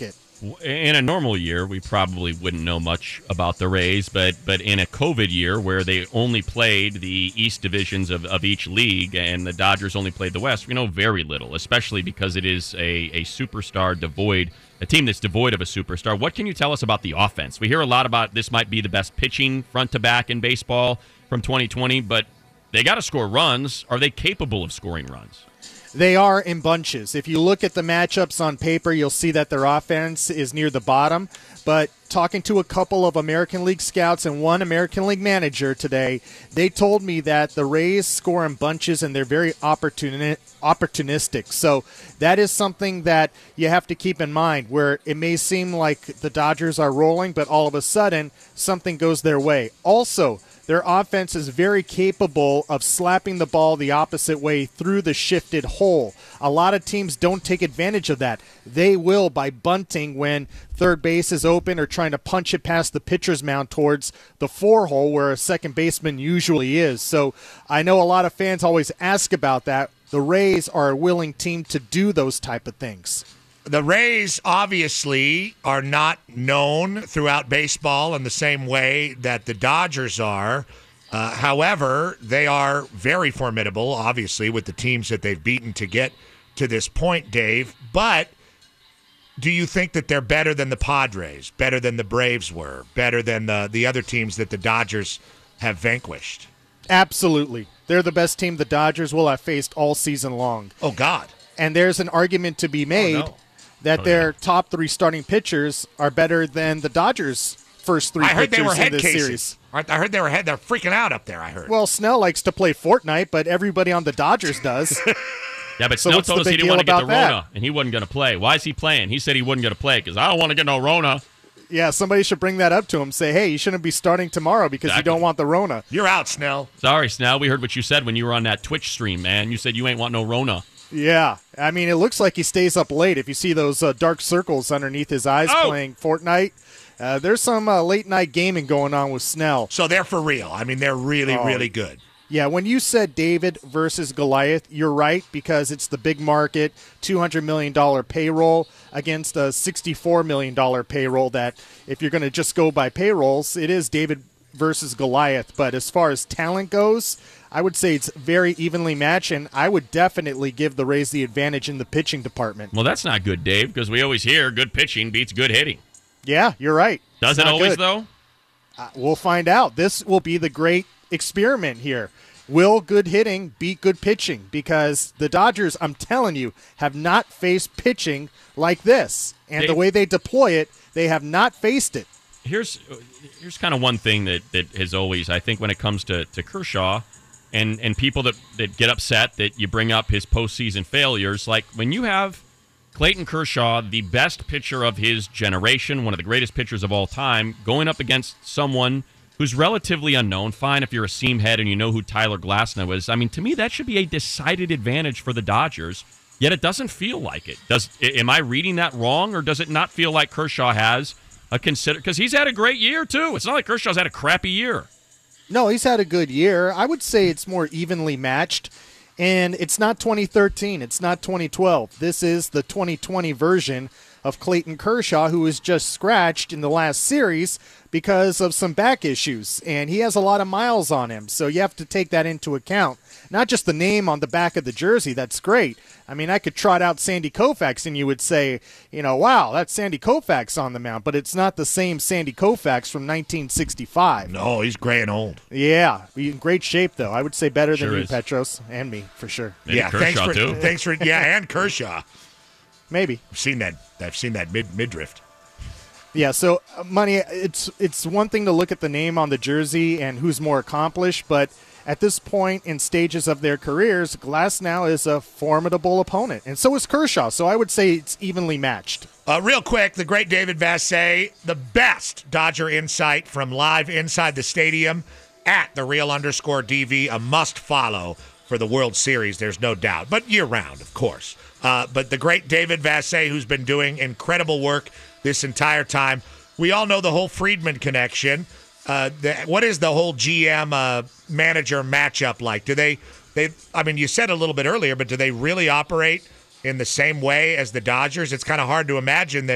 C: In a normal year, we probably wouldn't know much about the Rays, but but in a COVID year where they only played the East divisions of, of each league and the Dodgers only played the West, we know very little, especially because it is a, a superstar devoid, a team that's devoid of a superstar. What can you tell us about the offense? We hear a lot about this might be the best pitching front to back in baseball from twenty twenty, but they got to score runs. Are they capable of scoring runs?
J: They are in bunches. If you look at the matchups on paper, you'll see that their offense is near the bottom. But talking to a couple of American League scouts and one American League manager today, they told me that the Rays score in bunches and they're very opportuni- opportunistic. So that is something that you have to keep in mind, where it may seem like the Dodgers are rolling, but all of a sudden something goes their way. Also, their offense is very capable of slapping the ball the opposite way through the shifted hole. A lot of teams don't take advantage of that. They will by bunting when third base is open or trying to punch it past the pitcher's mound towards the four hole where a second baseman usually is. So I know a lot of fans always ask about that. The Rays are a willing team to do those type of things.
B: The Rays obviously are not known throughout baseball in the same way that the Dodgers are. Uh, however, they are very formidable, obviously, with the teams that they've beaten to get to this point, Dave. But do you think that they're better than the Padres, better than the Braves were, better than the, the other teams that the Dodgers have vanquished?
J: Absolutely. They're the best team the Dodgers will have faced all season long.
B: Oh, God.
J: And there's an argument to be made.
B: Oh, no.
J: that
C: Oh,
J: their
C: yeah.
J: top three starting pitchers are better than the Dodgers' first three
B: I heard
J: pitchers
B: they were
J: in
B: head
J: this
B: cases.
J: series.
B: I heard they were head. They're freaking out up there, I heard.
J: Well, Snell likes to play Fortnite, but everybody on the Dodgers does.
C: Yeah, but
J: So
C: Snell
J: what's the
C: told us he
J: big
C: didn't want to
J: deal
C: get the
J: about that?
C: Rona, and he wasn't going to play. Why is he playing? He said he wasn't going to play because I don't want to get no Rona.
J: Yeah, somebody should bring that up to him. Say, hey, you shouldn't be starting tomorrow because
C: Exactly.
J: you don't want the Rona.
B: You're out, Snell.
C: Sorry, Snell. We heard what you said when you were on that Twitch stream, man. You said you ain't want no Rona.
J: Yeah, I mean, it looks like he stays up late. If you see those uh, dark circles underneath his eyes
C: Oh!
J: playing Fortnite, uh, there's some uh, late-night gaming going on with Snell.
B: So they're for real. I mean, they're really,
J: Oh.
B: really good.
J: Yeah, when you said David versus Goliath, you're right because it's the big market, two hundred million dollars payroll against a sixty-four million dollars payroll that if you're going to just go by payrolls, it is David versus Goliath. But as far as talent goes, I would say it's very evenly matched, and I would definitely give the Rays the advantage in the pitching department.
C: Well, that's not good, Dave, because we always hear good pitching beats good hitting.
J: Yeah, you're right.
C: Does
J: It's
C: it
J: not
C: always,
J: good.
C: though?
J: Uh, we'll find out. This will be the great experiment here. Will good hitting beat good pitching? Because the Dodgers, I'm telling you, have not faced pitching like this. And
C: Dave-
J: the way they deploy it, they have not faced it.
C: Here's here's kind of one thing that, that has always, I think, when it comes to, to Kershaw and, and people that, that get upset that you bring up his postseason failures, like when you have Clayton Kershaw, the best pitcher of his generation, one of the greatest pitchers of all time, going up against someone who's relatively unknown. Fine if you're a seam head and you know who Tyler Glasnow is. I mean, to me, that should be a decided advantage for the Dodgers, yet it doesn't feel like it. Does Am I reading that wrong, or does it not feel like Kershaw has a consider? Because he's had a great year, too. It's not like Kershaw's had a crappy year.
J: No, he's had a good year. I would say it's more evenly matched. And it's not twenty thirteen. It's not twenty twelve. This is the twenty twenty version of Clayton Kershaw, who was just scratched in the last series because of some back issues. And he has a lot of miles on him, so you have to take that into account. Not just the name on the back of the jersey. That's great. I mean, I could trot out Sandy Koufax and you would say, you know, wow, that's Sandy Koufax on the mound. But it's not the same Sandy Koufax from nineteen sixty-five.
B: No, he's gray and old.
J: Yeah, he's in great shape, though. I would say better
C: Sure
J: than you,
C: is.
J: Petros, and me, for sure.
C: Maybe
B: yeah,
C: Kershaw,
B: thanks for
C: too.
B: thanks for yeah, and Kershaw.
J: Maybe.
B: I've seen that. I've seen that mid midriff.
J: Yeah, so, uh, Money, it's it's one thing to look at the name on the jersey and who's more accomplished, but at this point in stages of their careers, Glasnow is a formidable opponent, and so is Kershaw, so I would say it's evenly matched.
B: Uh, real quick, the great David Vassay, the best Dodger insight from live inside the stadium at the real underscore D V, a must follow for the World Series, there's no doubt, but year round, of course. Uh, but the great David Vassay, who's been doing incredible work this entire time. We all know the whole Friedman connection. Uh, the, what is the whole G M uh, manager matchup like? Do they, they? I mean, you said a little bit earlier, but do they really operate in the same way as the Dodgers? It's kind of hard to imagine that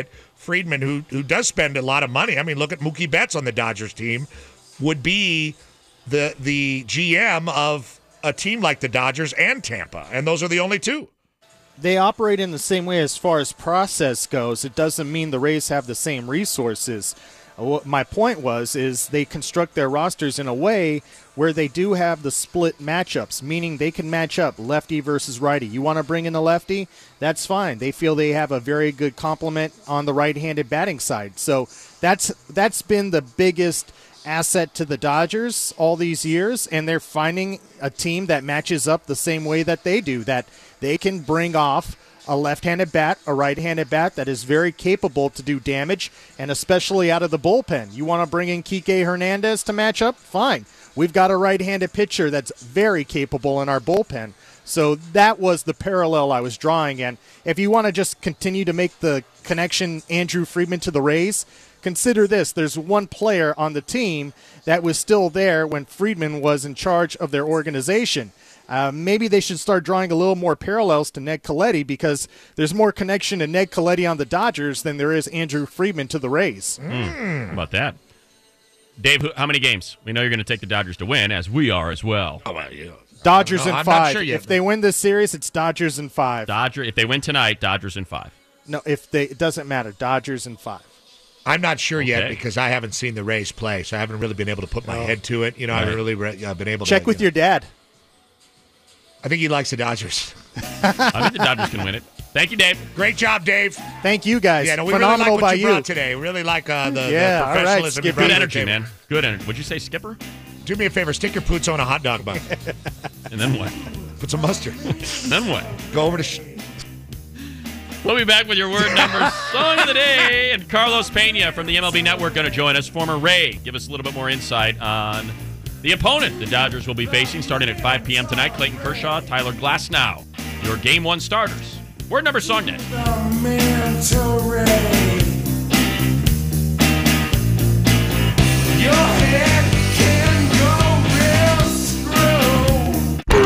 B: Friedman, who who does spend a lot of money. I mean, look at Mookie Betts on the Dodgers team, would be the the G M of a team like the Dodgers and Tampa, and those are the only two.
J: They operate in the same way as far as process goes. It doesn't mean the Rays have the same resources. What my point was is they construct their rosters in a way where they do have the split matchups, meaning they can match up lefty versus righty. You want to bring in a lefty? That's fine. They feel they have a very good complement on the right-handed batting side. So that's that's been the biggest asset to the Dodgers all these years, and they're finding a team that matches up the same way that they do, that they can bring off a left-handed bat, a right-handed bat that is very capable to do damage, and especially out of the bullpen. You want to bring in Kike Hernandez to match up? Fine. We've got a right-handed pitcher that's very capable in our bullpen. So that was the parallel I was drawing. And if you want to just continue to make the connection Andrew Friedman to the Rays, consider this. There's one player on the team that was still there when Friedman was in charge of their organization. Uh, maybe they should start drawing a little more parallels to Ned Colletti, because there's more connection to Ned Colletti on the Dodgers than there is Andrew Friedman to the Rays.
C: Mm. How about that? Dave, how many games? We know you're going to take the Dodgers to win, as we are as well.
B: Oh, well, yeah.
J: Dodgers in
B: I'm
J: five.
B: not sure yet.
J: If they win this series, it's Dodgers in five.
C: Dodger. If they win tonight, Dodgers in five.
J: No, if they, it doesn't matter. Dodgers in five.
B: I'm not sure
C: Okay.
B: yet because I haven't seen the Rays play, so I haven't really been able to put my
J: Oh.
B: head to it. You know, I haven't really re- uh, been able to.
J: Check with
B: you know.
J: your dad.
B: I think he likes the Dodgers.
C: I think the Dodgers can win it. Thank you, Dave.
B: Great job, Dave.
J: Thank you, guys.
B: Yeah, no, we
J: Phenomenal
B: really like what
J: by
B: you
J: you.
B: brought today. Really like uh, the,
J: Yeah,
B: the
J: all right,
B: professionalism. you
J: Skipper.
B: brought
C: Good
B: to the
C: energy,
B: table.
C: man. Good energy. Would you say Skipper?
B: Do me a favor, stick your poots on a hot dog bun.
C: And then what?
B: Put some mustard.
C: And then what?
B: Go over to. Sh-
C: We'll be back with your word number song of the day. And Carlos Pena from the M L B Network going to join us. Former Ray. Give us a little bit more insight on the opponent the Dodgers will be facing starting at five p.m. tonight. Clayton Kershaw, Tyler Glasnow, your game one starters. Word number song next.
E: The mental race.